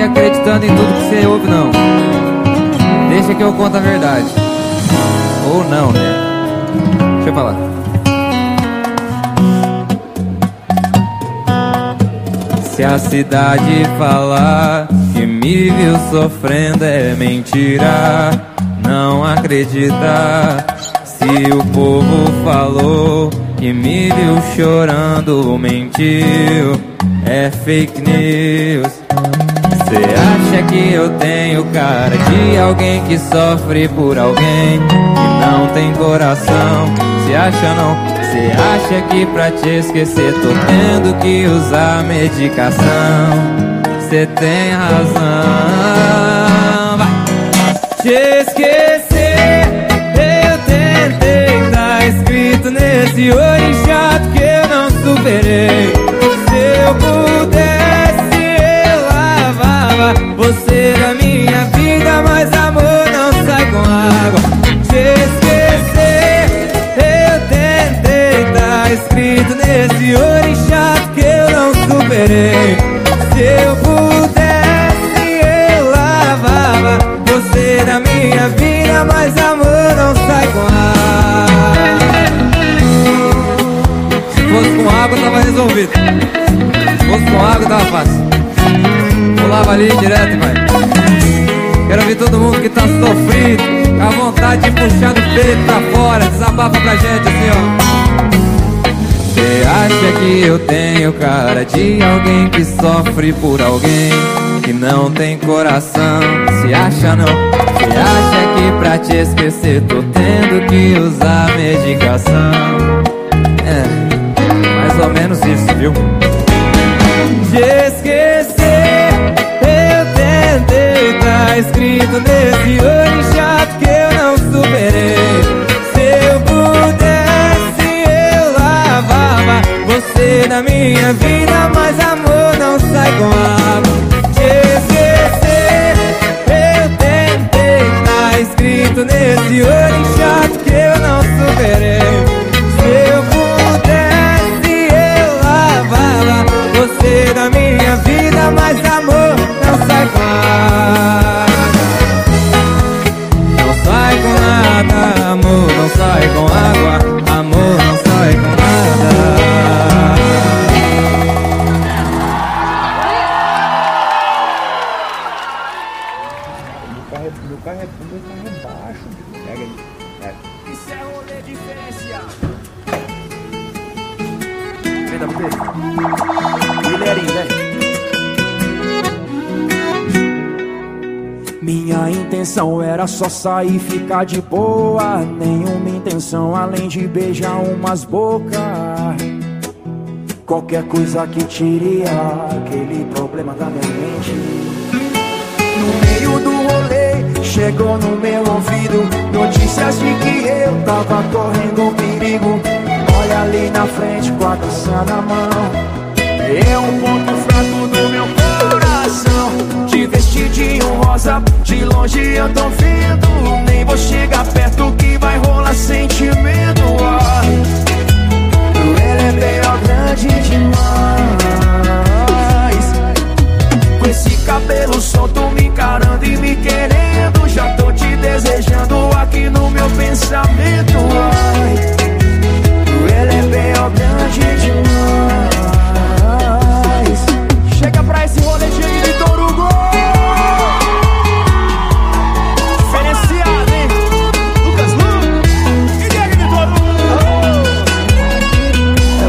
acreditando em tudo que você ouve, não. Deixa que eu conto a verdade. Ou não, né? Deixa eu falar. Se a cidade falar que me viu sofrendo é mentira, não acredita. Se o povo falou que me viu chorando, mentiu, é fake news. Cê acha que eu tenho cara de alguém que sofre por alguém que não tem coração? Cê acha não? Cê acha que pra te esquecer tô tendo que usar medicação? Cê tem razão. Vai! Te esquecer, eu tentei, tá escrito nesse olho chato que eu não superei. Se eu pudesse, eu lavava você da minha vida, mas amor não sai com água. Te esquecer, eu tentei, tá escrito nesse olho chato que eu não superei. Se eu pudesse, eu lavava você da minha vida, mas amor não sai com água. Se fosse com água, tava resolvido. Se fosse com água, tava fácil. Pulava ali direto, vai. Quero ver todo mundo que tá sofrido, com a vontade de puxar do peito pra fora. Desabafa pra gente assim, ó. Cê acha que eu tenho cara de alguém que sofre por alguém que não tem coração? Se acha não? Cê acha que pra te esquecer tô tendo que usar medicação? É, mais ou menos isso, viu? Te esquecer, eu tentei, tá escrito nesse olho chato que eu não superei. Se eu pudesse, eu lavava você da minha vida, mas amor não sai com água. Te esquecer, eu tentei, tá escrito nesse olho chato que eu não superei. Se eu pudesse, eu lavava você da minha vida, mas amor não sai com água. Não sai com nada, amor não sai com água. Amor não sai com nada. Meu carro é baixo. Pega aí. Isso é rolê diferencial. Vem da boca. Guilherme, velho. Minha intenção era só sair e ficar de boa. Nenhuma intenção além de beijar umas bocas. Qualquer coisa que tire aquele problema da minha mente. No meio do rolê, chegou no meu ouvido notícias de que eu tava correndo perigo. Olha ali na frente com a taça na mão. É um ponto fraco do meu coração. Te vestidinho rosa, de longe eu tô vendo. Nem vou chegar perto que vai rolar sentimento. Ela é bem grande demais. Com esse cabelo solto me encarando e me querendo. Já tô te desejando aqui no meu pensamento. Ela é bem grande demais. Chega pra esse rolê de Vitor Hugo. Diferenciado, hein? Lucas Lu e Diego Vitor Hugo. É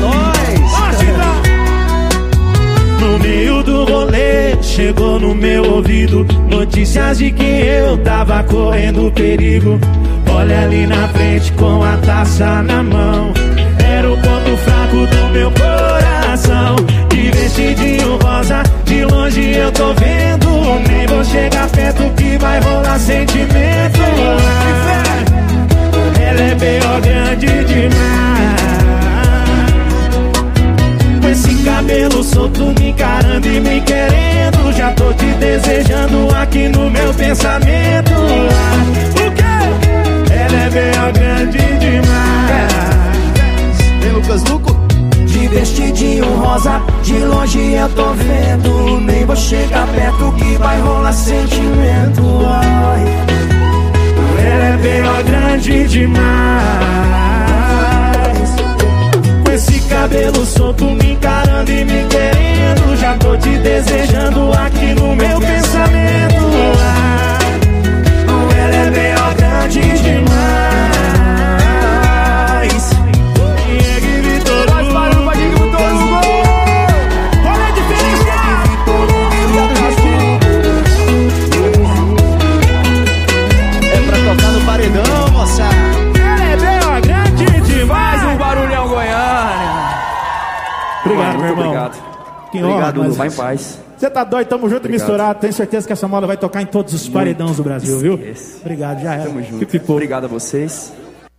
nóis. No meio do rolê, chegou no meu ouvido notícias de que eu tava correndo perigo. Olha ali na frente com a taça na mão. Era o ponto fraco do meu coração. De vestidinho rosa, de longe eu tô vendo. Nem vou chegar perto que vai rolar sentimento. Ela é bem grande demais. Com esse cabelo solto me encarando e me querendo. Já tô te desejando aqui no meu pensamento. O quê? Ela é bem grande demais. Vem Lucas Luco. De vestidinho rosa, de longe eu tô vendo. Nem vou chegar perto que vai dá sentimento, ai. Ela é bem grande demais. Com esse cabelo solto me encarando e me querendo, já tô te desejando aqui no meu pensamento, ai. Ela é bem grande demais. Paredão, moça. É bem grande demais. Um barulhão Goiânia. Obrigado, meu irmão. Obrigado. Que obrigado, honra, Lulu. Vai em paz. Você tá doido, tamo junto e Obrigado. misturado. Tenho certeza que essa moda vai tocar em todos os paredões do Brasil, viu? Esquece. Obrigado, já era. Tamo junto. Pipipô. Obrigado a vocês.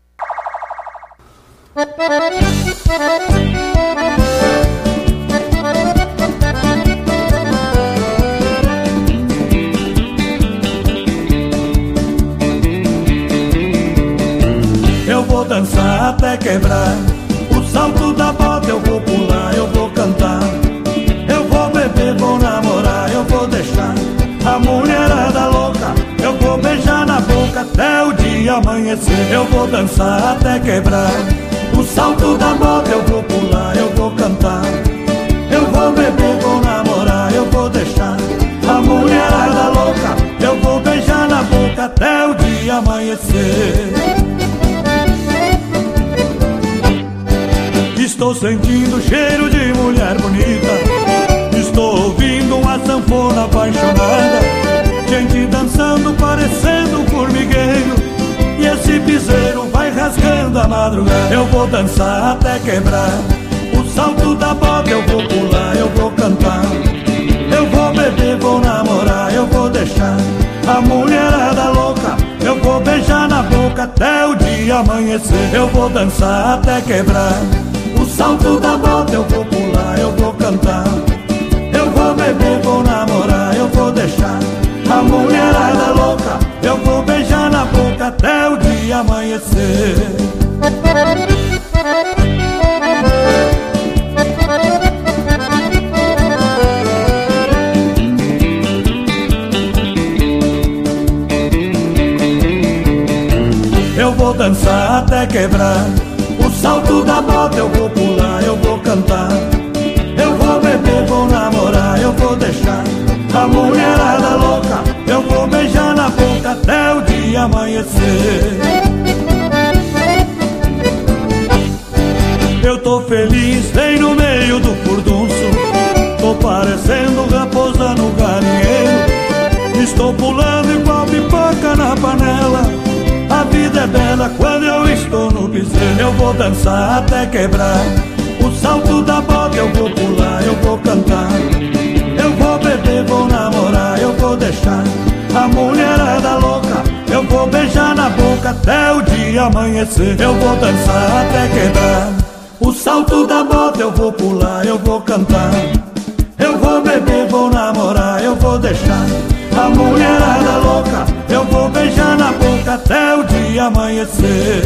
Eu vou dançar até quebrar. O salto da bota eu vou pular, eu vou cantar. Eu vou beber, vou namorar, eu vou deixar a mulherada louca. Eu vou beijar na boca até o dia amanhecer. Eu vou dançar até quebrar. O salto da bota eu vou pular, eu vou cantar. Eu vou beber, vou namorar, eu vou deixar a mulherada louca. Eu vou beijar na boca até o dia amanhecer. Estou sentindo o cheiro de mulher bonita. Estou ouvindo uma sanfona apaixonada. Gente dançando parecendo um formigueiro. E esse piseiro vai rasgando a madrugada. Eu vou dançar até quebrar. O salto da bota eu vou pular, eu vou cantar. Eu vou beber, vou namorar, eu vou deixar a mulherada louca. Eu vou beijar na boca até o dia amanhecer. Eu vou dançar até quebrar. O salto da bota eu vou pular, eu vou cantar. Eu vou beber, vou namorar, eu vou deixar a mulherada louca. Eu vou beijar na boca até o dia amanhecer. Eu vou dançar até quebrar. O salto da bota eu vou pular, eu vou cantar. Eu vou beber, vou namorar, eu vou deixar a mulherada louca. Eu vou beijar na boca até o dia amanhecer. Eu tô feliz, bem no meio do furdunço. Tô parecendo raposa no galinheiro. Estou pulando igual pipoca na panela. A vida é bela quando eu estou no piseiro. Eu vou dançar até quebrar. O salto da bota eu vou pular, eu vou cantar. Eu vou beber, vou namorar, eu vou deixar a mulherada louca. Eu vou beijar na boca até o dia amanhecer. Eu vou dançar até quebrar. O salto da bota eu vou pular, eu vou cantar. Eu vou beber, vou namorar, eu vou deixar a mulherada louca. Eu vou beijar na boca até o dia amanhecer.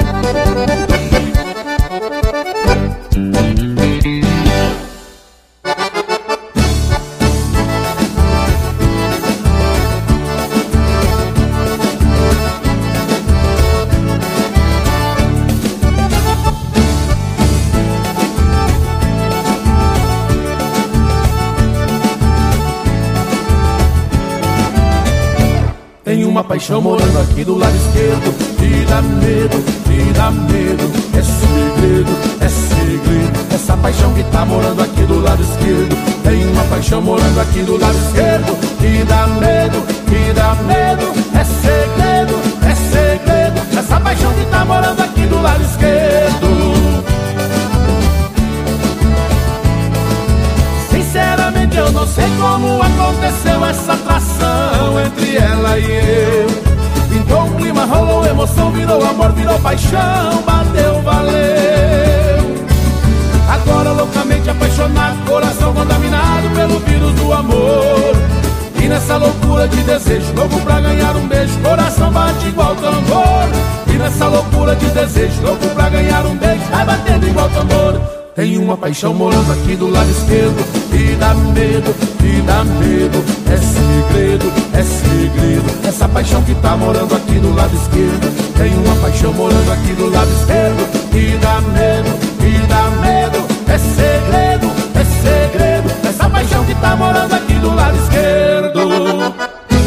Tem uma paixão morando aqui do lado esquerdo. Me dá medo, me dá medo. É segredo, é segredo. Essa paixão que tá morando aqui do lado esquerdo. Tem uma paixão morando aqui do lado esquerdo. Me dá medo, me dá medo. É segredo, é segredo. Essa paixão que tá morando aqui do lado esquerdo. Sinceramente eu não sei como aconteceu essa atração entre ela e eu. Pintou um clima, rolou emoção, virou amor, virou paixão, bateu, valeu. Agora loucamente apaixonado, coração contaminado pelo vírus do amor. E nessa loucura de desejo, louco pra ganhar um beijo, coração bate igual tambor. E nessa loucura de desejo, louco pra ganhar um beijo, vai batendo igual tambor. Tem uma paixão morando aqui do lado esquerdo. E dá medo, é segredo, é segredo. Essa paixão que tá morando aqui do lado esquerdo. Tem uma paixão morando aqui do lado esquerdo. E dá medo, é segredo, é segredo. Essa paixão que tá morando aqui do lado esquerdo.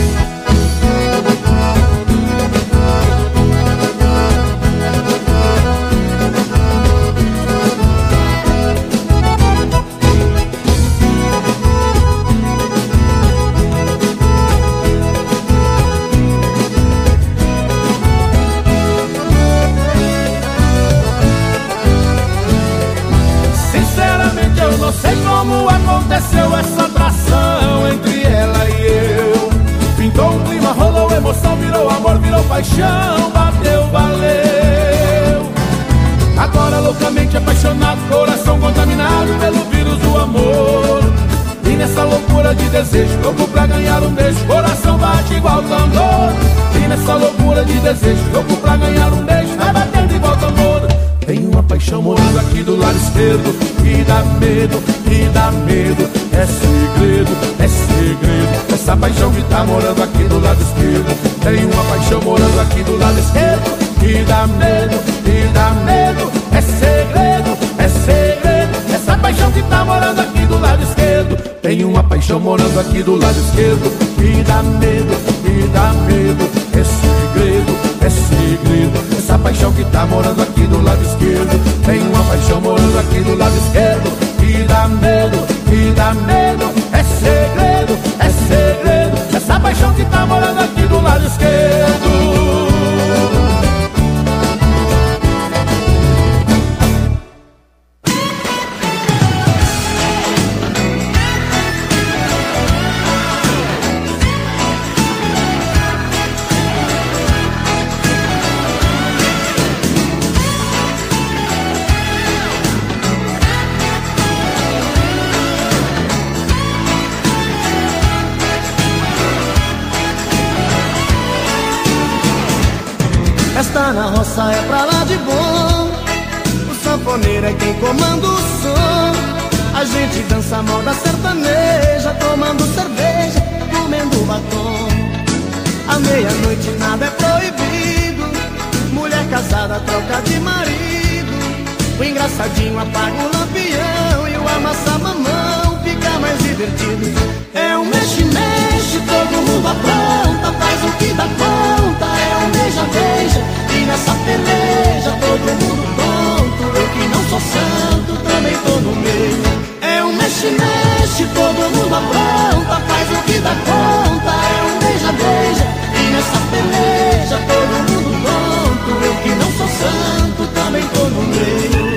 Não sei como aconteceu essa atração entre ela e eu. Pintou um clima, rolou emoção, virou amor, virou paixão, bateu, valeu. Agora loucamente apaixonado, coração contaminado pelo vírus do amor. E nessa loucura de desejo, louco pra ganhar um beijo, coração bate igual tambor. E nessa loucura de desejo, louco pra ganhar um beijo, vai batendo igual tambor. Tem uma paixão morando aqui do lado esquerdo. E dá medo, é segredo, é segredo. Essa paixão que tá morando aqui do lado esquerdo. Tem uma paixão morando aqui do lado esquerdo. E dá medo, é segredo, é segredo. Essa paixão que tá morando aqui do lado esquerdo. Tem uma paixão morando aqui do lado esquerdo. E dá medo, é segredo, é segredo. Essa paixão que tá morando aqui do lado esquerdo. Tem uma paixão morando aqui do lado esquerdo. E dá medo, é segredo, é segredo. Essa paixão que tá morando aqui do lado esquerdo. Festa na roça é pra lá de bom. O sanfoneiro é quem comanda o som. A gente dança moda sertaneja, tomando cerveja, comendo batom. À meia-noite nada é proibido. Mulher casada troca de marido. O engraçadinho apaga o lampião. E o amassa-mamão fica mais divertido. É um mexe-mexe, todo mundo apronta, faz o que dá conta. É um beija-beija, e nessa peleja todo mundo tonto. Eu que não sou santo, também tô no meio. É um mexe-mexe, todo mundo apronta, faz o que dá conta. É um beija-beija, e nessa peleja todo mundo tonto. Eu que não sou santo, também tô no meio.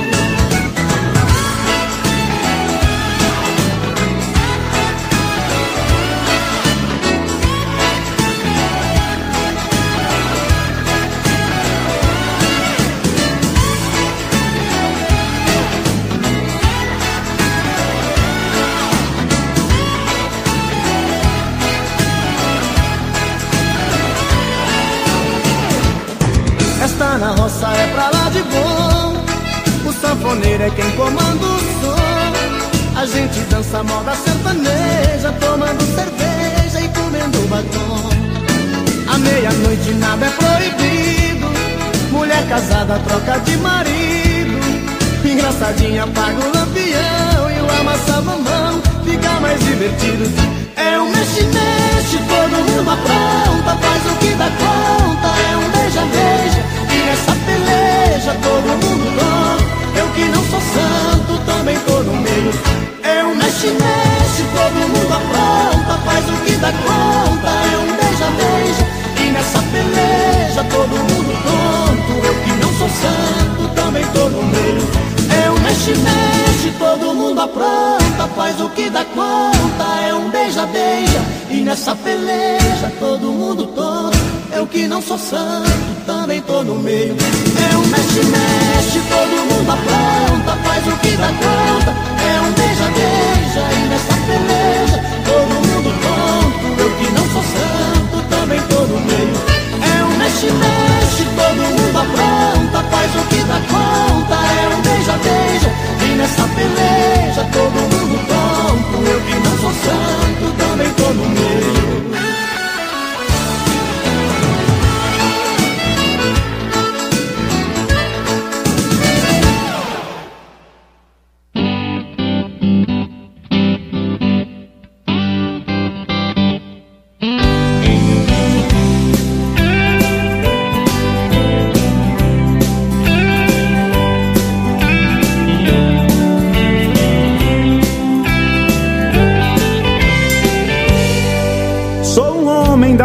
Festa na roça é pra lá de bom. O sanfoneiro é quem comanda o som. A gente dança moda sertaneja, tomando cerveja e comendo batom. À meia-noite nada é proibido. Mulher casada troca de marido. Engraçadinha apaga o lampião. E o amassa-mamão fica mais divertido. É um mexe-mexe, todo mundo apronta, faz o que dá conta. É um beija-beija, e nessa peleja todo mundo tonto. Eu que não sou santo, também tô no meio. É um mexe-mexe, todo mundo apronta, faz o que dá conta. É um beija-beija, e nessa peleja todo mundo tonto. Eu que não sou santo, também tô no meio. É um mexe-mexe, todo mundo apronta, faz o que dá conta. É um beija-beija, e nessa peleja todo mundo tonto. Eu que não sou santo, também tô no meio. É um mexe-mexe, todo mundo apronta, faz o que dá conta. É um beija-beija, e nessa peleja todo mundo tonto. Eu que não sou santo, também tô no meio. É um mexe-mexe, todo mundo apronta, faz o que dá conta. É um beija-beija, e nessa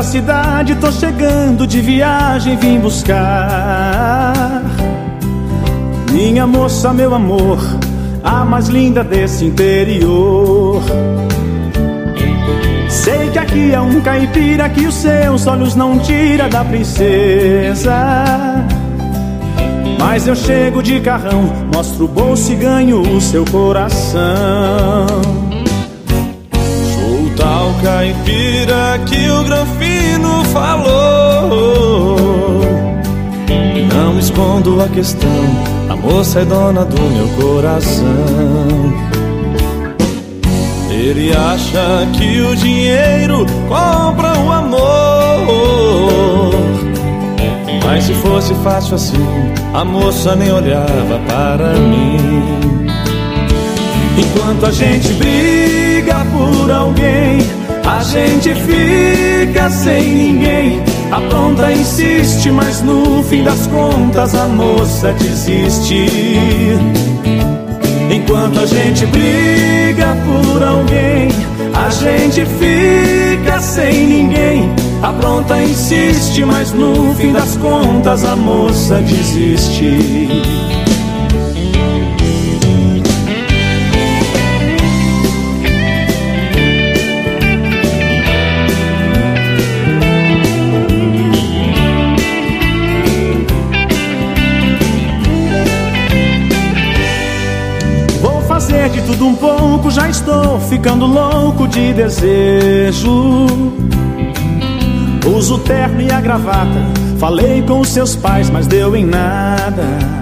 cidade, tô chegando de viagem, vim buscar minha moça, meu amor, a mais linda desse interior. Sei que aqui é um caipira que os seus olhos não tira da princesa, mas eu chego de carrão, mostro o bolso e ganho o seu coração. Sou o tal caipira que o Granfino falou. Não escondo a questão, a moça é dona do meu coração. Ele acha que o dinheiro compra o amor, mas se fosse fácil assim, a moça nem olhava para mim. Enquanto a gente briga por alguém, a gente fica sem ninguém. A pronta insiste, mas no fim das contas a moça desiste. Enquanto a gente briga por alguém, a gente fica sem ninguém. A pronta insiste, mas no fim das contas a moça desiste. De tudo um pouco, já estou ficando louco de desejo. Uso o terno e a gravata, falei com os seus pais, mas deu em nada.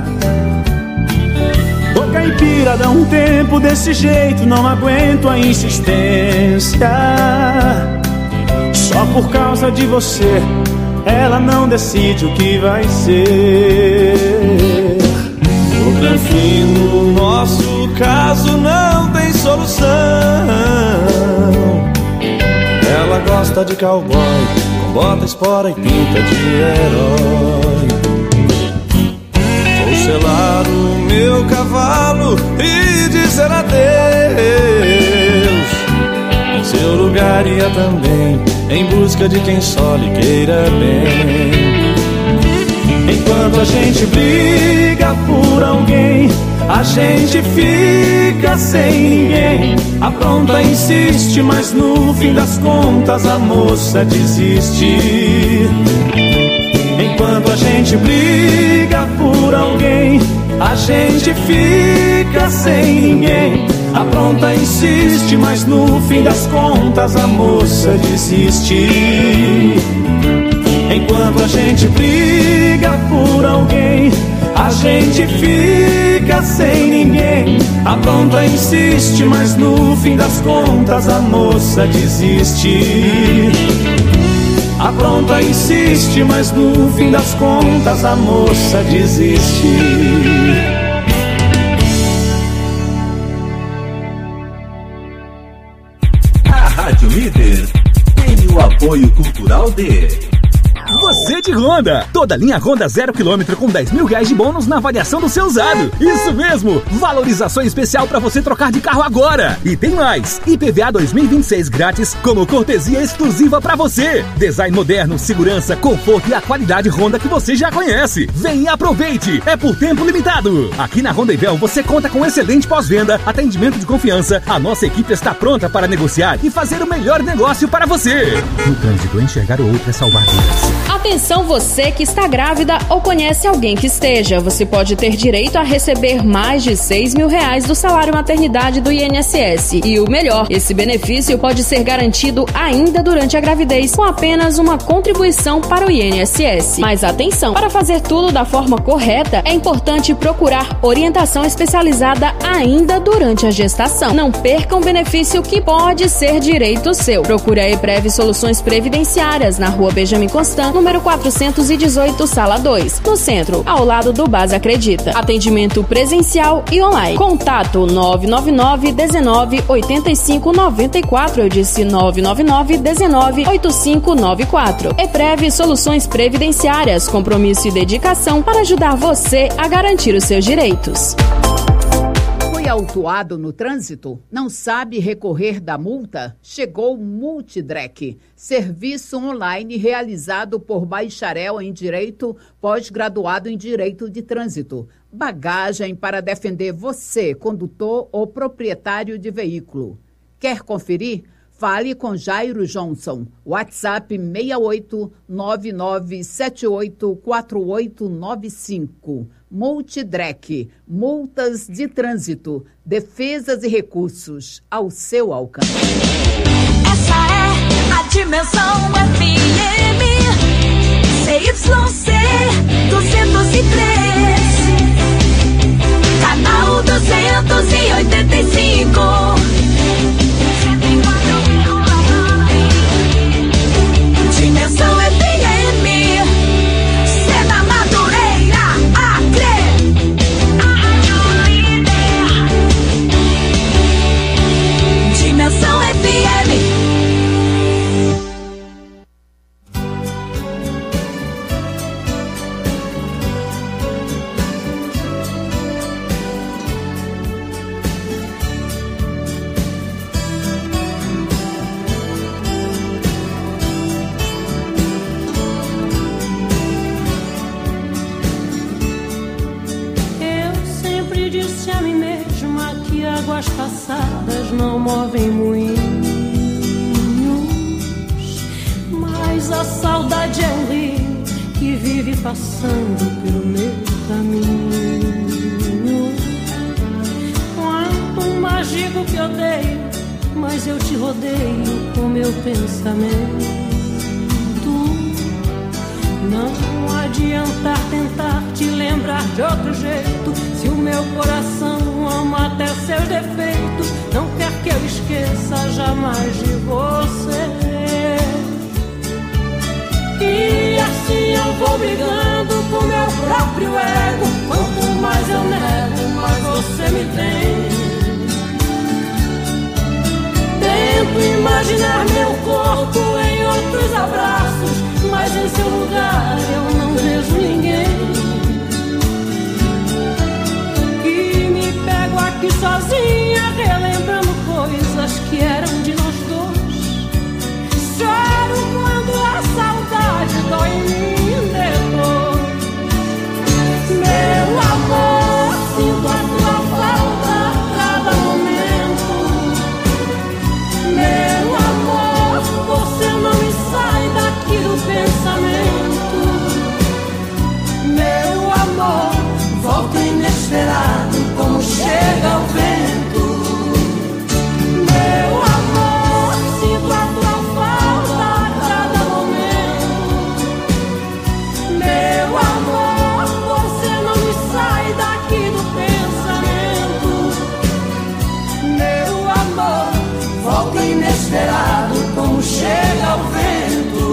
Ô caipira, dá um tempo desse jeito, não aguento a insistência. Só por causa de você, ela não decide o que vai ser. O Granfino, nosso caso não tem solução. Ela gosta de cowboy, com bota, espora e pinta de herói. Vou selar o meu cavalo e dizer adeus. Em seu lugar ia também, em busca de quem só lhe queira bem. Enquanto a gente briga por alguém, a gente fica sem ninguém. A pronta insiste, mas no fim das contas a moça desiste. Enquanto a gente briga por alguém, a gente fica sem ninguém. A pronta insiste, mas no fim das contas a moça desiste. Enquanto a gente briga por alguém, a gente fica sem ninguém. A pronta insiste, mas no fim das contas a moça desiste. A pronta insiste, mas no fim das contas a moça desiste. A Rádio Líder tem o apoio cultural de... Você de Honda, toda linha Honda 0 km com 10 mil reais de bônus na avaliação do seu usado. Isso mesmo, valorização especial para você trocar de carro agora. E tem mais, IPVA 2026 grátis como cortesia exclusiva para você. Design moderno, segurança, conforto e a qualidade Honda que você já conhece. Vem e aproveite, é por tempo limitado. Aqui na Honda Ivel você conta com excelente pós-venda, atendimento de confiança. A nossa equipe está pronta para negociar e fazer o melhor negócio para você. No trânsito, enxergar o outro é salvar vidas. Atenção você que está grávida ou conhece alguém que esteja. Você pode ter direito a receber mais de 6 mil reais do salário maternidade do INSS. E o melhor, esse benefício pode ser garantido ainda durante a gravidez com apenas uma contribuição para o INSS. Mas atenção, para fazer tudo da forma correta, é importante procurar orientação especializada ainda durante a gestação. Não perca um benefício que pode ser direito seu. Procure a EPREV Soluções Previdenciárias na Rua Benjamin Constant, número 418, sala 2, no centro, ao lado do Base Acredita. Atendimento presencial e online. Contato 999 19 85 94. Eu disse 999 19 85 94. EPREV Soluções Previdenciárias. Compromisso e dedicação para ajudar você a garantir os seus direitos. Foi autuado no trânsito? Não sabe recorrer da multa? Chegou o Multidrec, serviço online realizado por bacharel em Direito, pós-graduado em Direito de Trânsito. Bagagem para defender você, condutor ou proprietário de veículo. Quer conferir? Fale com Jairo Johnson. WhatsApp 6899784895. Multidrec, multas de trânsito, defesas e recursos ao seu alcance. Essa é a Dimensão FM, CYC 203, canal 285. Dimensão FM, Seda Madureira, Acre. Dimensão FM. Águas passadas não movem moinhos, mas a saudade é um rio que vive passando pelo meu caminho. Quanto mais digo que odeio, mas eu te rodeio com meu pensamento. Não adianta tentar te lembrar de outro jeito, se o meu coração ama até seus defeitos, não quer que eu esqueça jamais de você. E assim eu vou brigando com meu próprio ego, quanto mais eu nego, mais você me tem. Tento imaginar meu corpo em outros abraços, mas em seu lugar eu não vejo ninguém. E me pego aqui sozinha, relembrando coisas que eram de nós dois. Choro quando a saudade dói em mim depois. Meu amor, sinto a tua falta a cada momento. Meu amor, você não me sai daqui do pensamento. Meu amor, volta inesperado como chega o vento. Meu amor, sinto a tua falta a cada momento. Meu amor, você não me sai daqui do pensamento. Meu amor, volta inesperado como chega o vento.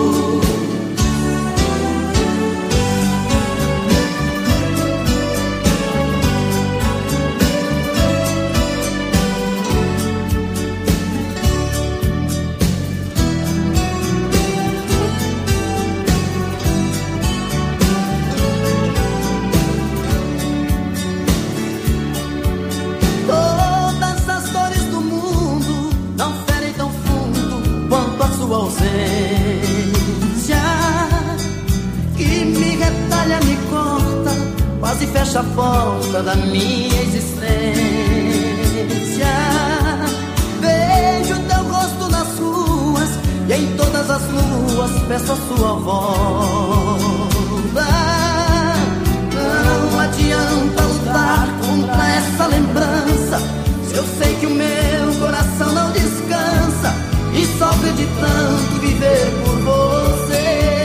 Todas as dores do mundo não ferem tão fundo quanto a sua ausência, que me retalha, me corta, quase fecha a porta da minha existência. Vejo teu rosto nas ruas e em todas as luas peço a sua volta. Não adianta lutar contra essa lembrança, se eu sei que o meu coração não descansa e sofre de tanto viver por você.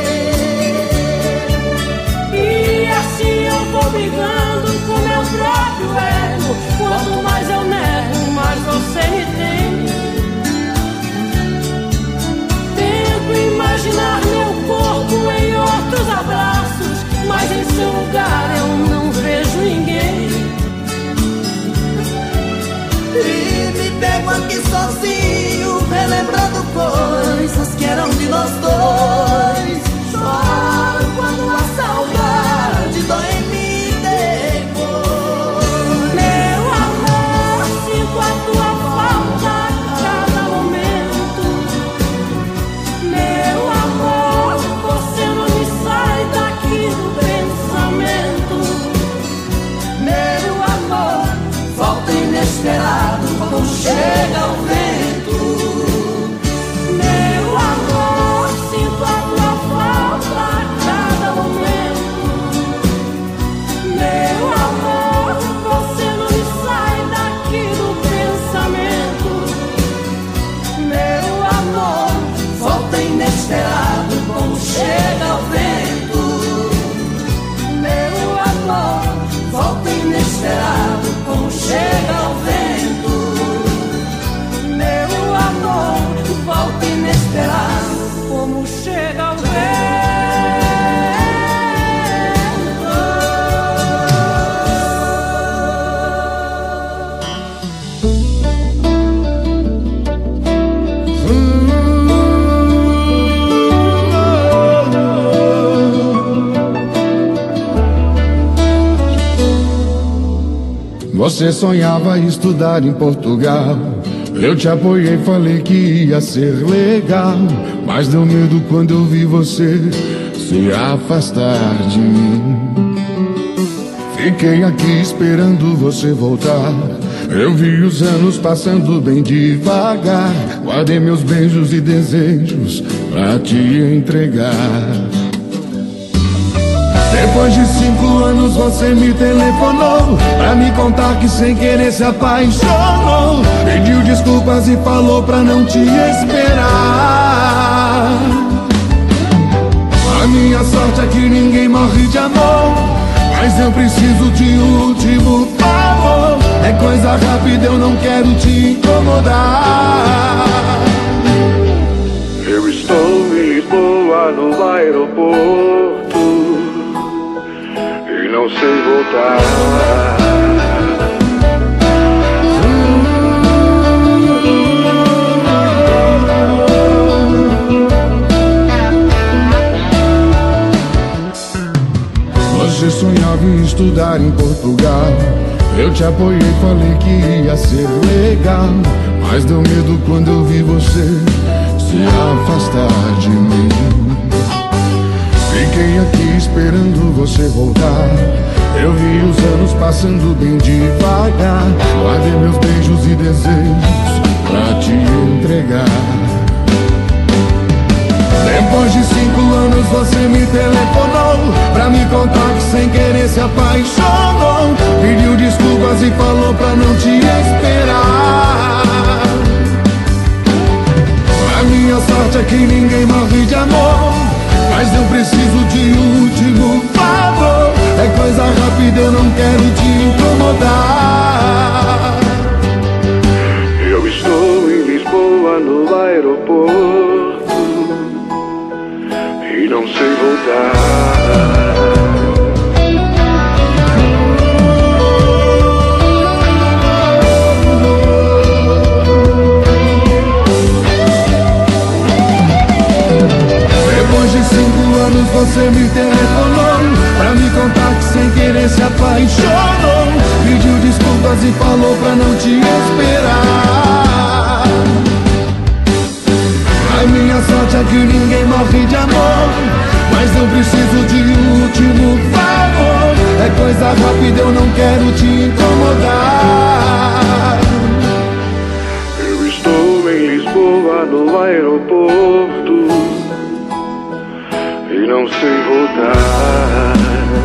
E assim eu vou brigando com meu próprio ego, quanto mais eu nego, mais você me tem. Tento imaginar meu corpo em outros Você sonhava estudar em Portugal. Eu te apoiei, falei que ia ser legal, mas deu medo quando eu vi você se afastar de mim. Fiquei aqui esperando você voltar. Eu vi os anos passando bem devagar. Guardei meus beijos e desejos pra te entregar. Depois de 5 anos você me telefonou pra me contar que sem querer se apaixonou. Pediu desculpas e falou pra não te esperar. A minha sorte é que ninguém morre de amor, mas eu preciso de último favor. É coisa rápida, eu não quero te incomodar. Eu estou em Lisboa no aeroporto e não sei voltar. Você sonhava em estudar em Portugal. Eu te apoiei, falei que ia ser legal, mas deu medo quando eu vi você se afastar de mim. Fiquei aqui esperando você voltar. Eu vi os anos passando bem devagar. Guardei meus beijos e desejos pra te entregar. Depois de 5 anos você me telefonou pra me contar que sem querer se apaixonou. Pediu desculpas e falou pra não te esperar. A minha sorte é que ninguém morre de amor, mas eu preciso de último favor. É coisa rápida, eu não quero te incomodar. Eu estou em Lisboa no aeroporto e não sei voltar. Depois de 5 anos você me telefonou pra me contar que sem querer se apaixonou. Pediu desculpas e falou pra não te esperar. A minha sorte é que ninguém morre de amor, mas eu preciso de último favor. É coisa rápida, eu não quero te incomodar. Eu estou em Lisboa no aeroporto e não sei voltar.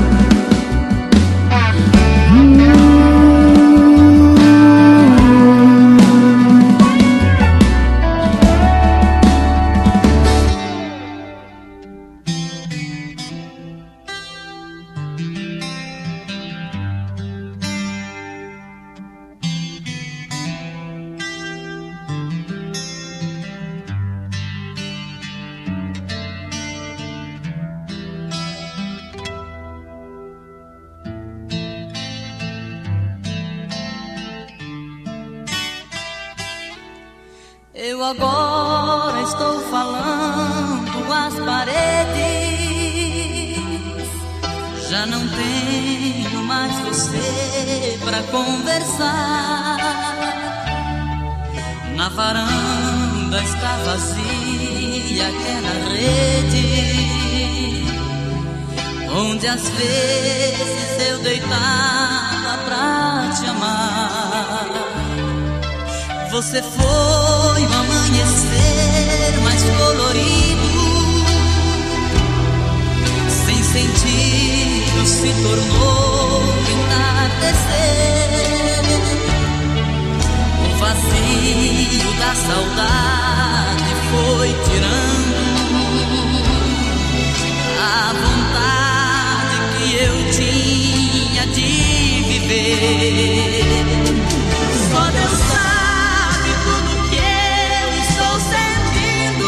Eu agora estou falando às paredes. Já não tenho mais você pra conversar. Na varanda está vazia aquela rede onde às vezes eu deitava pra te amar. Você foi o amanhecer mais colorido, sem sentido se tornou entardecer. O vazio da saudade foi tirando a vontade que eu tinha de viver. Só Deus sabe tudo que eu estou sentindo.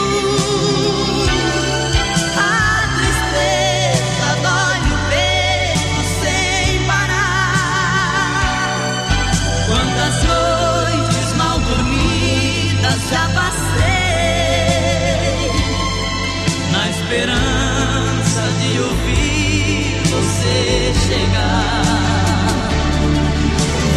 A tristeza dói no peito sem parar. Quantas noites mal dormidas já passei na esperança de ouvir você chegar.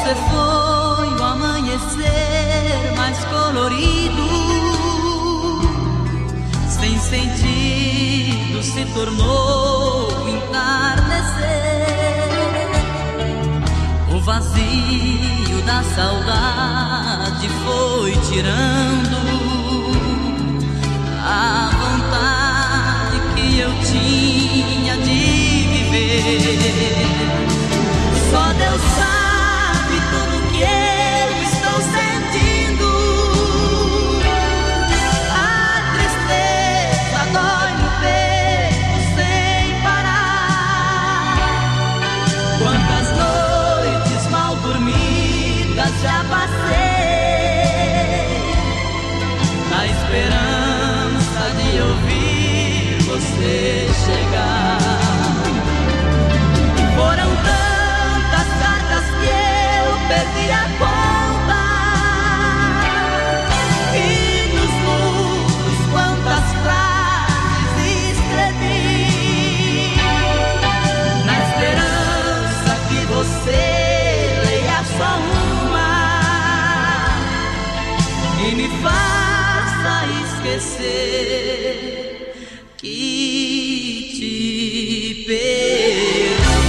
você foi o amanhecer mais colorido, sem sentido se tornou o entardecer. O vazio da saudade foi tirando a vontade que eu tinha de viver. Só Deus sabe tudo que eu estou sentindo. A tristeza dói no peito sem parar. Quantas noites mal dormidas já passei, na esperança de ouvir você chegar. Foram tantas cartas que eu perdi a conta, e nos muros quantas frases escrevi, na esperança que você leia só uma e me faça esquecer que te perdi.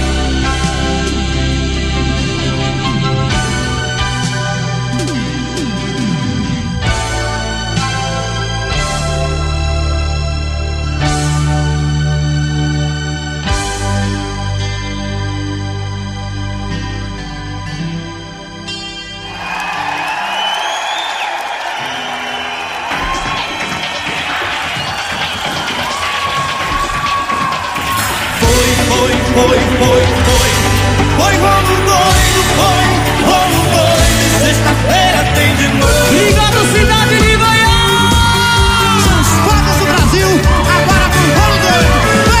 Foi rolo doido, foi rolo doido. Sexta-feira tem de novo. Ligado Cidade de Goiás, Copas do Brasil, agora com rolo doido.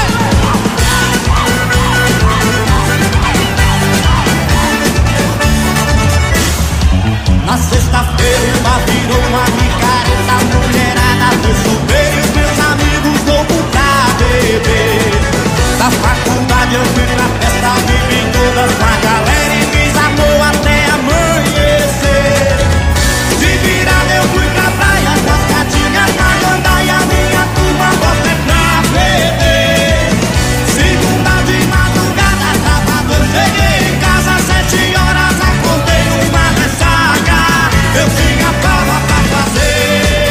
Na sexta-feira o bar virou uma micareta. Mulherada foi solteira e os meus amigos loucos pra beber. Da faculdade eu fui pra festa, vivi todas com a galera e fiz amor até amanhecer. De virada eu fui pra praia com as gatinhas na gandaia, a minha turma gosta é pra beber. Segunda de madrugada, sábado eu cheguei em casa, 7 horas acordei numa ressaca. Eu tinha prova pra fazer.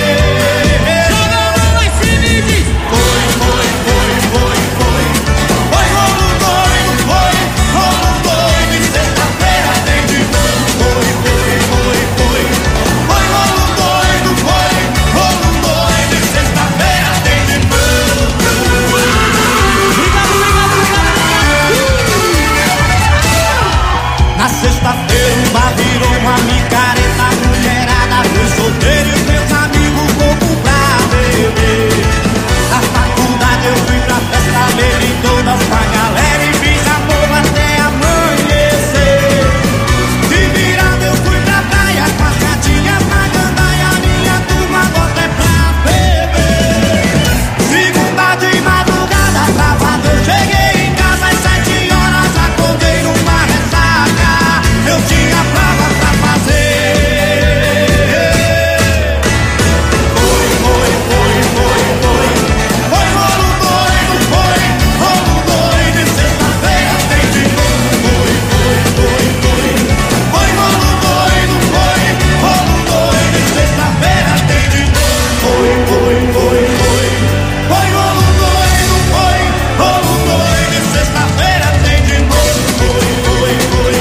Sexta-feira o bar virou uma micareta. Mulherada foi solteira e os meus amigos loucos pra beber. Da faculdade eu fui pra festa, bebi todas com a galera e fiz amor até amanhecer. De virada eu fui pra praia com as gatinhas na gandaia, a minha turma gosta é pra beber. Segunda de madrugada, sábado eu cheguei em casa às 7 horas, acordei numa ressaca. Eu tinha prova pra fazer. Foi rolo doido, foi rolo doido. E sexta-feira tem de novo. Foi rolo doido, foi rolo doido. E sexta-feira tem de novo. Foi rolo doido, foi rolo doido. E sexta-feira tem de novo. Foi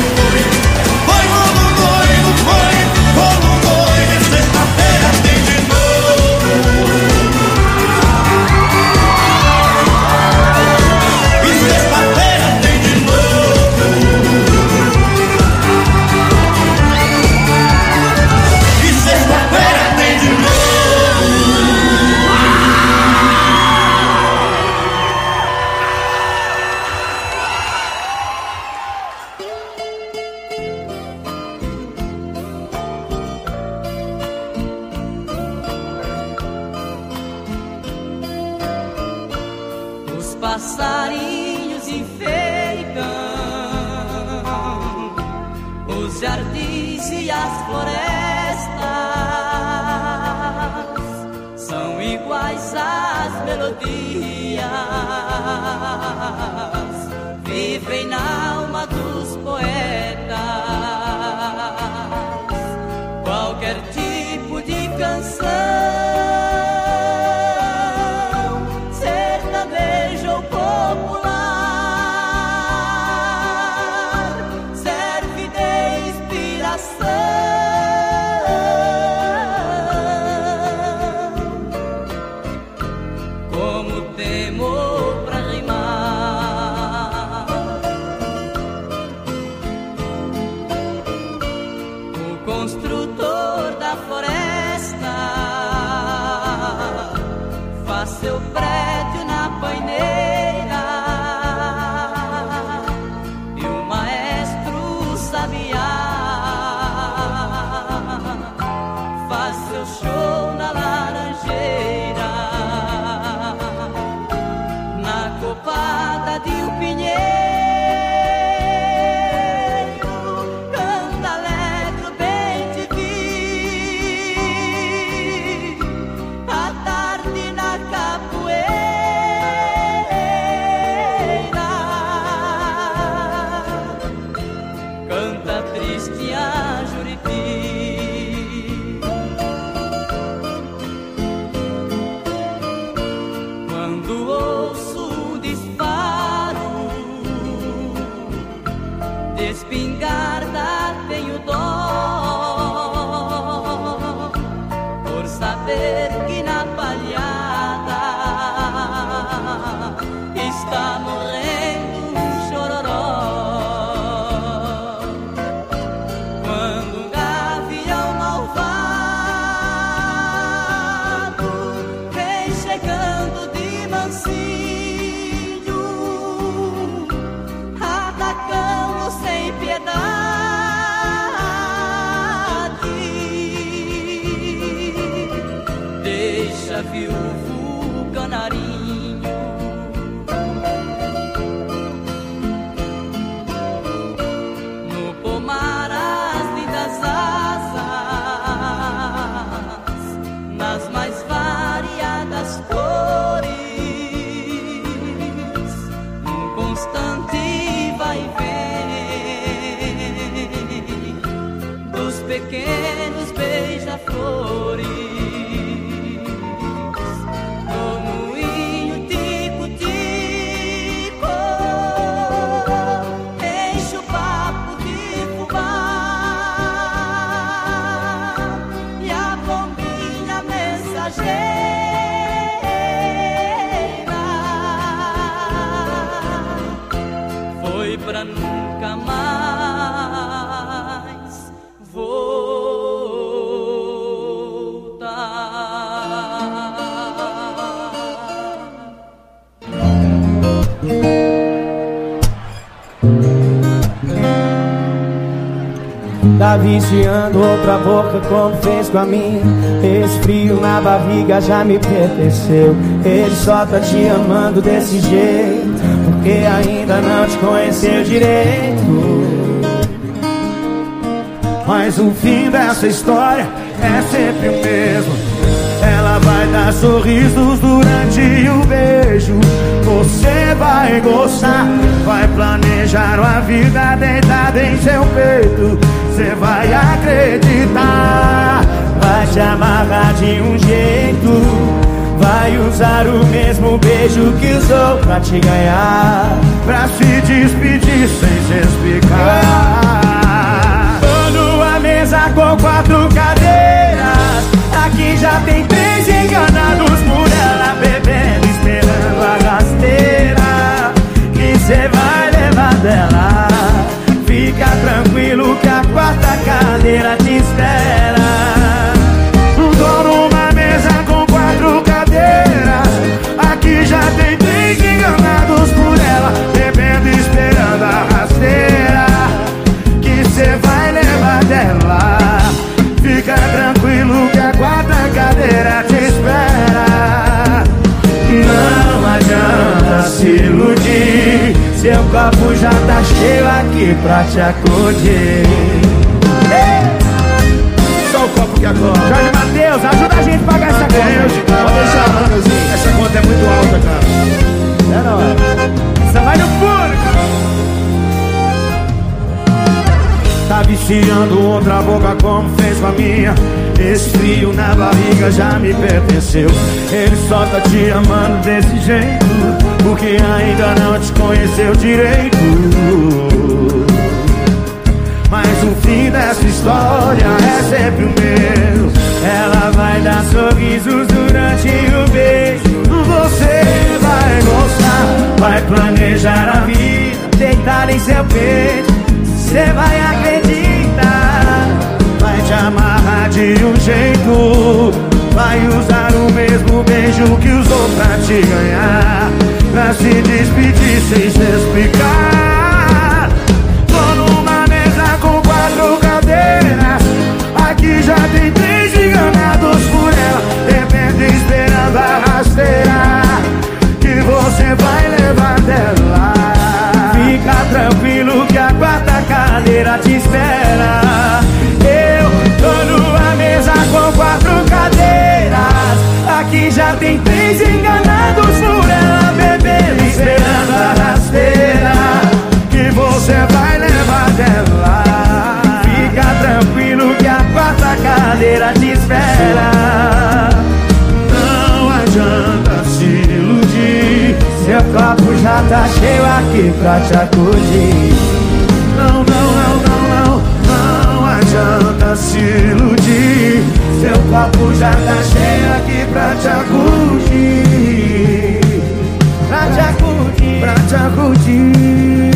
rolo doido, e sexta-feira tem de novo. E sexta-feira tem de novo. E sexta-feira tem de novo. Os passarinhos enfeitam os Os jardins e as florestas são iguais às melodias, vivem na alma dos poetas. Qualquer tipo de canção, sertanejo ou popular, serve de inspiração. Como temor pra rimar, o construtor da floresta faz seu prédio na paineira, e o maestro sabiá faz seu show na laranjeira, na copada de um pinheiro. Canta alegre, bem te vi, à tarde na capoeira. Canta triste a Juriti. Quando ouço o disparo de espingarda, tenho dó, por saber que na palhada está morrendo um chororó. Quando um gavião malvado vem chegando de mansinho, atacando sem piedade, deixa viúvo o canarinho. No pomar as lindas asas, nas mais variadas cores, num constante vai e vem dos pequenos beija-flores. No moinho tico-tico enche o papo de fubá, e a pombinha mensageira foi pra nunca mais Tá viciando outra boca como fez com a minha. Esse frio na barriga já me pertenceu. Ele só tá te amando desse jeito porque ainda não te conheceu direito. Mas o fim dessa história é sempre o mesmo. Ela vai dar sorrisos durante o beijo. Você vai gostar, vai planejar uma vida deitada em seu peito. Você vai acreditar, vai te amarrar de um jeito, vai usar o mesmo beijo que usou pra te ganhar, pra se despedir sem se explicar. Tô numa mesa com 4 cadeiras, aqui já tem 3 enganados por ela, bebendo, esperando a rasteira que cê vai levar dela. Fica tranquilo que a 4ª cadeira te espera. Tô numa mesa com 4 cadeiras, aqui já tem 3 enganados por ela, bebendo, esperando a rasteira que cê vai levar dela. Fica tranquilo que a 4ª cadeira te espera. Não adianta se iludir, seu copo já tá cheio aqui pra te acudir. que acorda. Jorge Matheus, ajuda a gente a pagar essa conta. Pode deixar, Matheusinho. Essa conta é muito alta, cara. É nóis. Só vai no furo. Tá viciando outra boca como fez com a minha. Esse frio na barriga já me pertenceu. Ele só tá te amando desse jeito porque ainda não te conheceu direito. Mas o fim dessa história é sempre o mesmo. Ela vai dar sorrisos durante o beijo. Você vai gostar, vai planejar a vida, deitar em seu peito. Você vai acreditar, vai te amarrar de um jeito. Vai usar o mesmo beijo que usou pra te ganhar, pra se despedir sem se explicar. Tô numa mesa com 4 cadeiras, aqui já tem 3 enganados por ela, bebendo e esperando a rasteira que você vai levar dela. Fica tranquilo que a 4ª cadeira te espera. Eu tô numa mesa com 4 cadeiras, aqui já tem 3 enganados por ela, bebendo e esperando a rasteira que você vai levar dela. Fica tranquilo que a 4ª cadeira te espera. Não adianta se iludir, seu copo já tá cheio aqui pra te acudir. Não, não, não, não, não, não adianta se iludir, seu copo já tá cheio aqui pra te acudir. Pra te acudir, pra te acudir.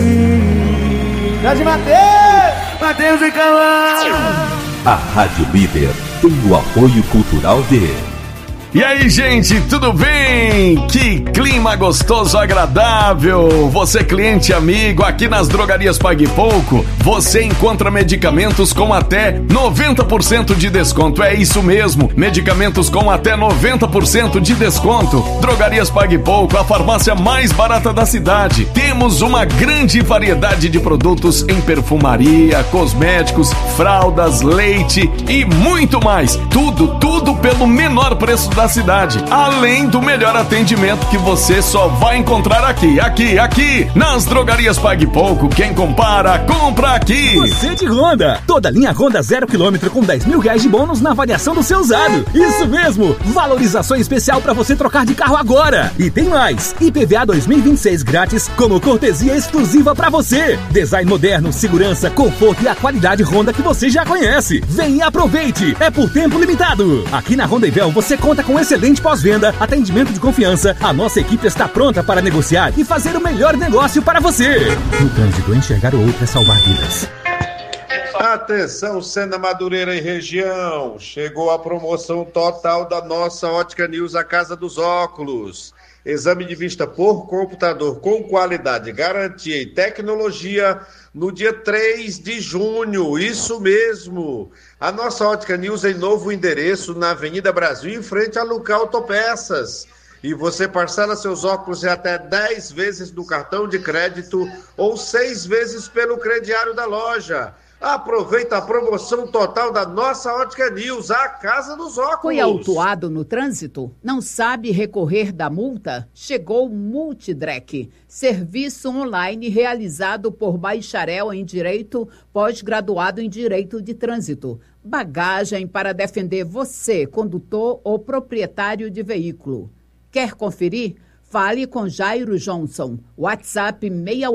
Jorge Matheus, Matheus e Calão. A Rádio Líder tem o apoio cultural de... E aí, gente, tudo bem? Que clima gostoso, agradável. Você, cliente amigo, aqui nas Drogarias Pague Pouco, você encontra medicamentos com até 90% de desconto. É isso mesmo, medicamentos com até 90% de desconto. Drogarias Pague Pouco, a farmácia mais barata da cidade. Temos uma grande variedade de produtos em perfumaria, cosméticos, fraldas, leite e muito mais. Tudo pelo menor preço da cidade, além do melhor atendimento que você só vai encontrar aqui, nas Drogarias Pague Pouco. Quem compara, compra aqui. Você de Honda, toda linha Honda 0 km com 10 mil reais de bônus na avaliação do seu usado. Isso mesmo, valorização especial para você trocar de carro agora. E tem mais, IPVA 2026 grátis como cortesia exclusiva para você. Design moderno, segurança, conforto e a qualidade Honda que você já conhece. Vem e aproveite, é por tempo limitado. Aqui na Honda Ivel você conta com excelente pós-venda, atendimento de confiança. A nossa equipe está pronta para negociar e fazer o melhor negócio para você. No trânsito, enxergar o outro é salvar vidas. Atenção, Sena Madureira e região. Chegou a promoção total da nossa Ótica News, a Casa dos Óculos. Exame de vista por computador com qualidade, garantia e tecnologia no dia 3 de junho. Isso mesmo. A nossa Ótica News em novo endereço na Avenida Brasil, em frente a Luca Autopeças. E você parcela seus óculos em até 10 vezes no cartão de crédito ou 6 vezes pelo crediário da loja. Aproveita a promoção total da nossa Ótica News, a Casa dos Óculos. Foi autuado no trânsito? Não sabe recorrer da multa? Chegou o Multidrec, serviço online realizado por bacharel em Direito, pós-graduado em Direito de Trânsito. Bagagem para defender você, condutor ou proprietário de veículo. Quer conferir? Fale com Jairo Johnson. WhatsApp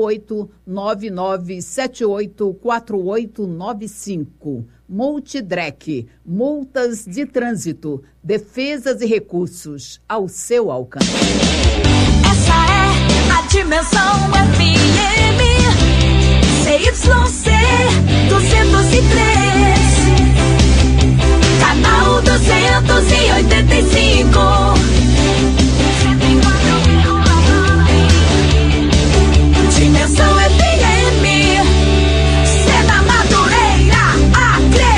6899784895. Multidrec. Multas de trânsito. Defesas e recursos ao seu alcance. Essa é a Dimensão FM. CYC 203. Canal 285. Dimensão FM, Sena Madureira, Acre.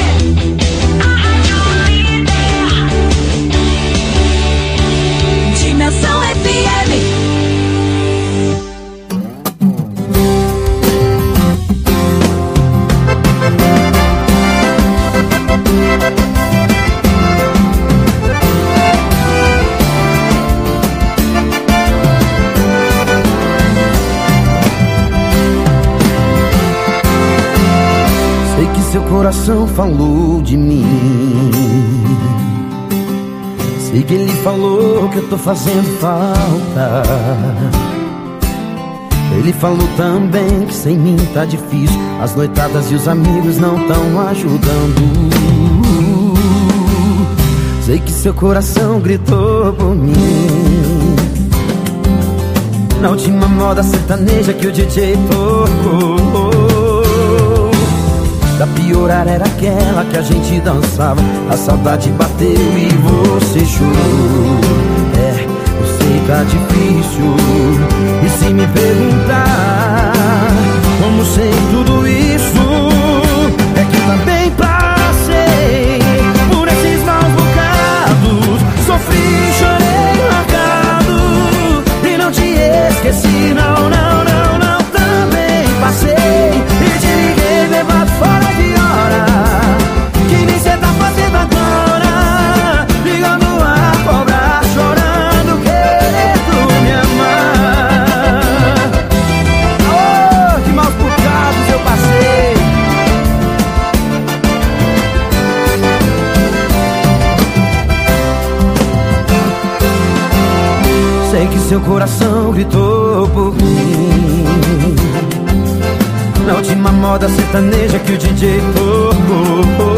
Dimensão FM. Sei que seu coração falou de mim. Sei que ele falou que eu tô fazendo falta. Ele falou também que sem mim tá difícil. As noitadas e os amigos não tão ajudando. Sei que seu coração gritou por mim na última moda sertaneja que o DJ tocou. Pra piorar era aquela que a gente dançava. A saudade bateu e você chorou. É, eu sei que tá difícil. E se me perguntar como sei tudo isso, é que também passei por esses maus bocados. Sofri, chorei, largado e não te esqueci, não, não, não, não. Também passei e te liguei, levado fora de hora. Que nem cê tá fazendo agora, ligando a cobrar, chorando, querendo me amar. Oh, que maus bocados eu passei. Sei que seu coração gritou por mim na última moda sertaneja que o DJ tocou.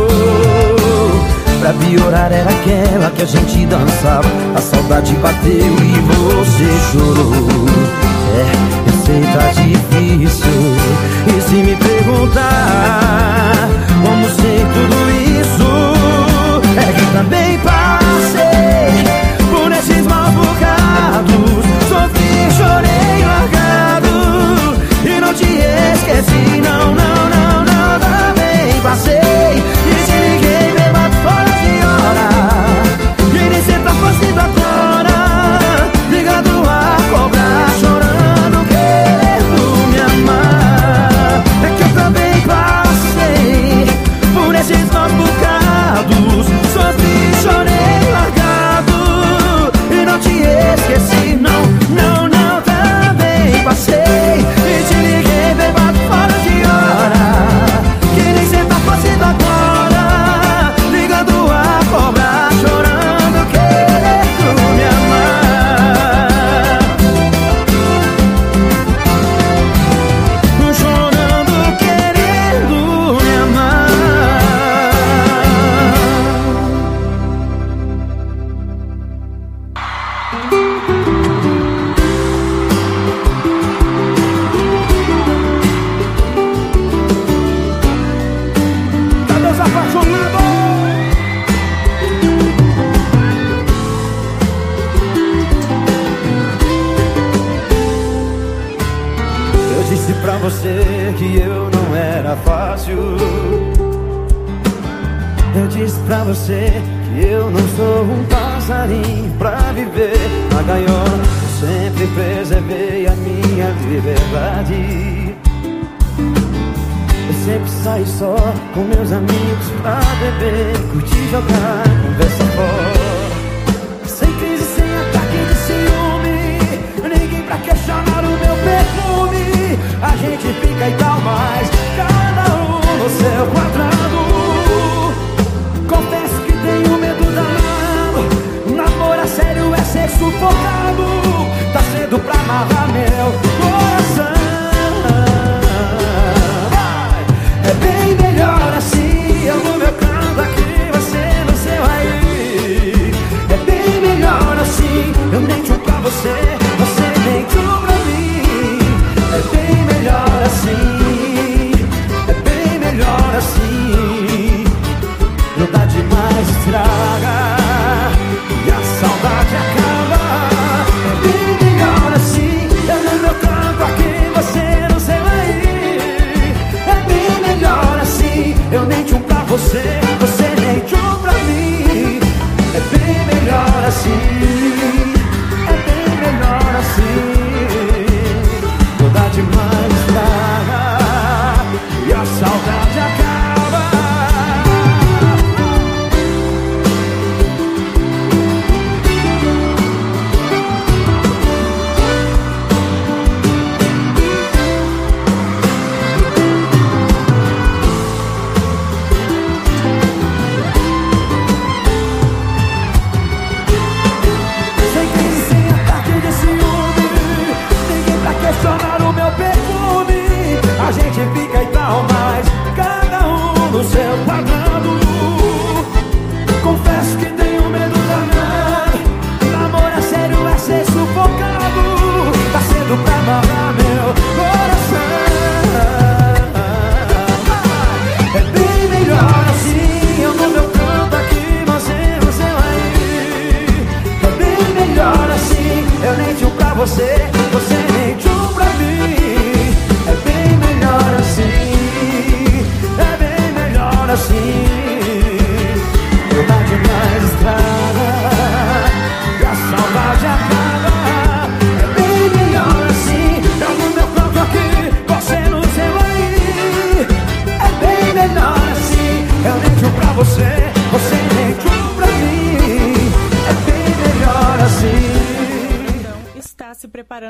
Pra piorar era aquela que a gente dançava. A saudade bateu e você chorou. É, eu sei tá difícil. E se me perguntar como sei tudo isso, é que também passei por esses maus bocados. Sofri, chorei, largado e não te esqueci, não, não, não, não. Também passei e te liguei, levado fora de hora. E nem cê tá fazendo agora, ligado a cobrar, chorando, querendo me amar. É que eu também passei por esses maus bocados. Sofri, chorei, largado e não te esqueci, não, não, não. Também passei e te liguei, levado fora de hora. Que nem cê tá fazendo agora, ligando a cobrar, chorando, querendo me amar. Chorando, querendo me amar. Cadê os apaixonados? Eu disse pra você que eu não era fácil. Eu disse pra você que eu não sou um passarinho pra viver na gaiola. Eu sempre preservei a minha liberdade. Eu sempre saí só com meus amigos pra beber, curtir, jogar, conversa fora. Sem crise, sem ataque de ciúme, ninguém pra questionar o meu perfume. A gente fica e tal, mas cada um no seu quadrado. Confesso que tenho medo danado. Namoro a sério é ser sufocado. Tá cedo pra amarrar meu coração. É bem melhor assim, eu no meu canto aqui, você no seu aí. É bem melhor assim, eu nem tchum pra você, você nem tchum pra mim. É bem melhor assim, é bem melhor assim. Não dá demais, estraga e a saudade acaba. É bem melhor assim, eu no meu canto aqui, você no seu aí. É bem melhor assim, eu nem tchum pra você, você nem tchum pra mim. É bem melhor assim, é bem melhor assim. Não dá demais, estraga e a saudade acaba.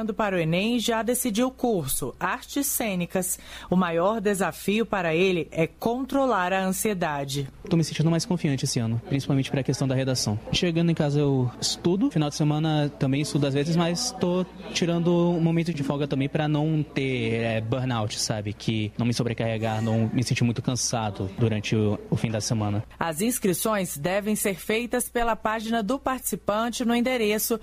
estudando para o Enem já decidiu o curso, Artes Cênicas. O maior desafio para ele é controlar a ansiedade. Estou me sentindo mais confiante esse ano, principalmente para a questão da redação. Chegando em casa eu estudo, final de semana também estudo às vezes, mas estou tirando um momento de folga também para não ter burnout, sabe? Que não me sobrecarregar, não me sentir muito cansado durante o fim da semana. As inscrições devem ser feitas pela página do participante no endereço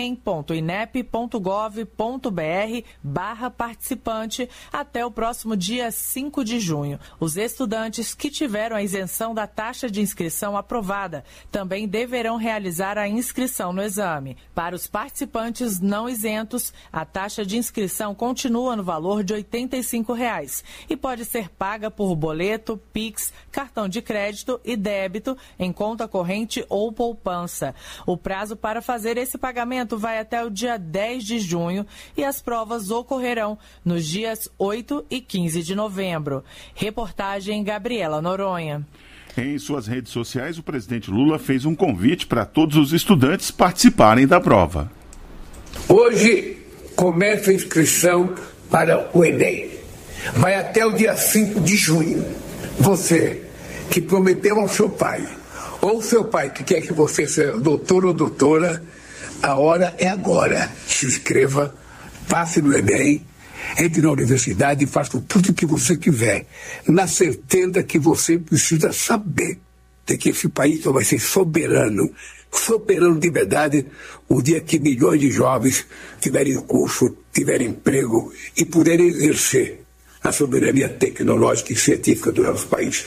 enem.inep.gov.br/participante até o próximo dia 5 de junho. Os estudantes que tiveram a isenção da taxa de inscrição aprovada também deverão realizar a inscrição no exame. Para os participantes não isentos, a taxa de inscrição continua no valor de R$ 85 e pode ser paga por boleto, Pix, cartão de crédito e débito em conta corrente ou poupança. O prazo para fazer esse pagamento vai até o dia 10 de junho e as provas ocorrerão nos dias 8 e 15 de novembro. Reportagem Gabriela Noronha. Em suas redes sociais, o presidente Lula fez um convite para todos os estudantes participarem da prova. Hoje começa a inscrição para o Enem. Vai até o dia 5 de junho. Você que prometeu ao seu pai, ou seu pai que quer que você seja doutor ou doutora, a hora é agora. Se inscreva, passe no Enem, entre na universidade e faça tudo o que você quiser, na certeza que você precisa saber de que esse país só vai ser soberano de verdade, o dia que milhões de jovens tiverem curso, tiverem emprego e puderem exercer a soberania tecnológica e científica do nosso país.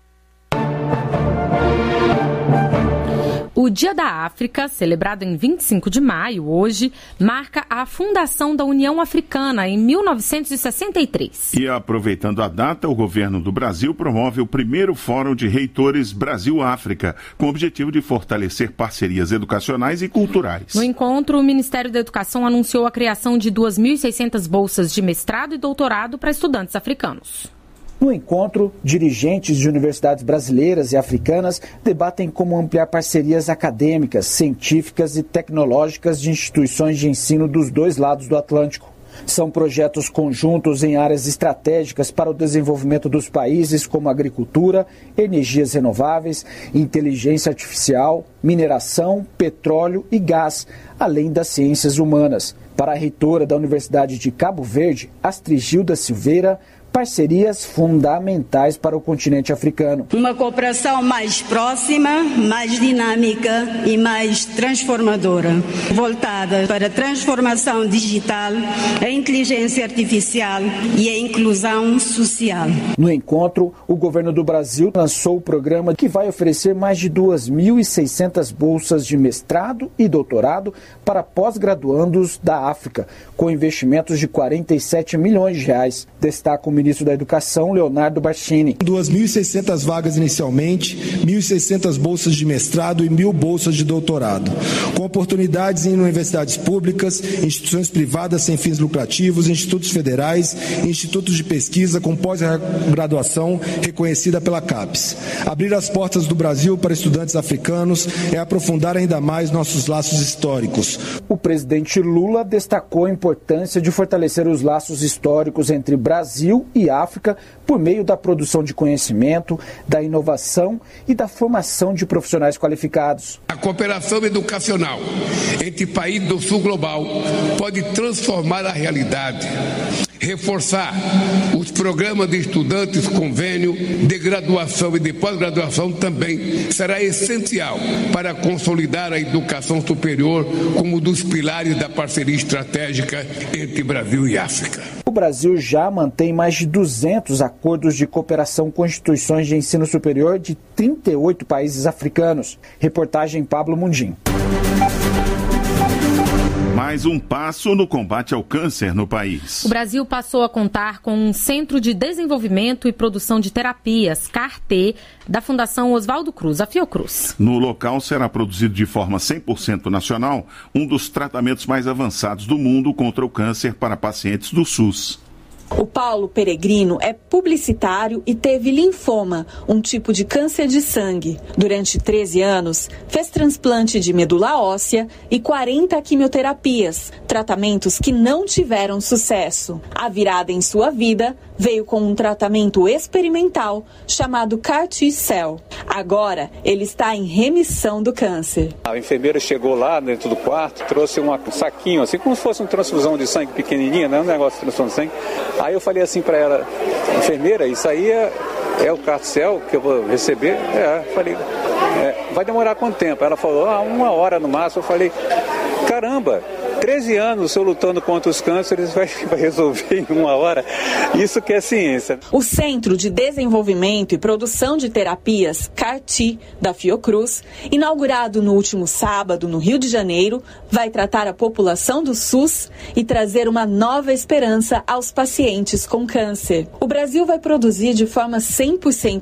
O Dia da África, celebrado em 25 de maio, hoje, marca a fundação da União Africana em 1963. E aproveitando a data, o governo do Brasil promove o primeiro Fórum de Reitores Brasil-África, com o objetivo de fortalecer parcerias educacionais e culturais. No encontro, o Ministério da Educação anunciou a criação de 2.600 bolsas de mestrado e doutorado para estudantes africanos. No encontro, dirigentes de universidades brasileiras e africanas debatem como ampliar parcerias acadêmicas, científicas e tecnológicas de instituições de ensino dos dois lados do Atlântico. São projetos conjuntos em áreas estratégicas para o desenvolvimento dos países, como agricultura, energias renováveis, inteligência artificial, mineração, petróleo e gás, além das ciências humanas. Para a reitora da Universidade de Cabo Verde, Astrigilda Silveira, parcerias fundamentais para o continente africano. Uma cooperação mais próxima, mais dinâmica e mais transformadora, voltada para a transformação digital, a inteligência artificial e a inclusão social. No encontro, o governo do Brasil lançou o programa que vai oferecer mais de 2.600 bolsas de mestrado e doutorado para pós-graduandos da África, com investimentos de 47 milhões de reais. Destaca o ministro da Educação, Leonardo Barchini. 2.600 vagas inicialmente, 1.600 bolsas de mestrado e 1.000 bolsas de doutorado, com oportunidades em universidades públicas, instituições privadas sem fins lucrativos, institutos federais, institutos de pesquisa com pós-graduação reconhecida pela CAPES. Abrir as portas do Brasil para estudantes africanos é aprofundar ainda mais nossos laços históricos. O presidente Lula destacou a importância de fortalecer os laços históricos entre Brasil e África por meio da produção de conhecimento, da inovação e da formação de profissionais qualificados. A cooperação educacional entre países do sul global pode transformar a realidade, reforçar os programas de estudantes, convênio de graduação e de pós-graduação também será essencial para consolidar a educação superior como um dos pilares da parceria estratégica entre Brasil e África. O Brasil já mantém mais de 200 acordos de cooperação com instituições de ensino superior de 38 países africanos. Reportagem Pablo Mundim. Mais um passo no combate ao câncer no país. O Brasil passou a contar com um Centro de Desenvolvimento e Produção de Terapias, CAR-T, da Fundação Oswaldo Cruz, a Fiocruz. No local será produzido de forma 100% nacional um dos tratamentos mais avançados do mundo contra o câncer para pacientes do SUS. O Paulo Peregrino é publicitário e teve linfoma, um tipo de câncer de sangue. Durante 13 anos, fez transplante de medula óssea e 40 quimioterapias, tratamentos que não tiveram sucesso. A virada em sua vida veio com um tratamento experimental chamado CAR T-Cell. Agora, ele está em remissão do câncer. A enfermeira chegou lá dentro do quarto, trouxe um saquinho, assim como se fosse uma transfusão de sangue pequenininha, né? Um negócio de transfusão de sangue. Aí eu falei assim para ela, enfermeira, isso aí é o CAR T-Cell que eu vou receber? Falei, vai demorar quanto tempo? Ela falou, 1 hora no máximo. Eu falei, caramba, 13 anos eu lutando contra os cânceres, vai resolver em 1 hora? Isso que é ciência. O Centro de Desenvolvimento e Produção de Terapias CAR-T da Fiocruz, inaugurado no último sábado no Rio de Janeiro, vai tratar a população do SUS e trazer uma nova esperança aos pacientes com câncer. O Brasil vai produzir de forma 100%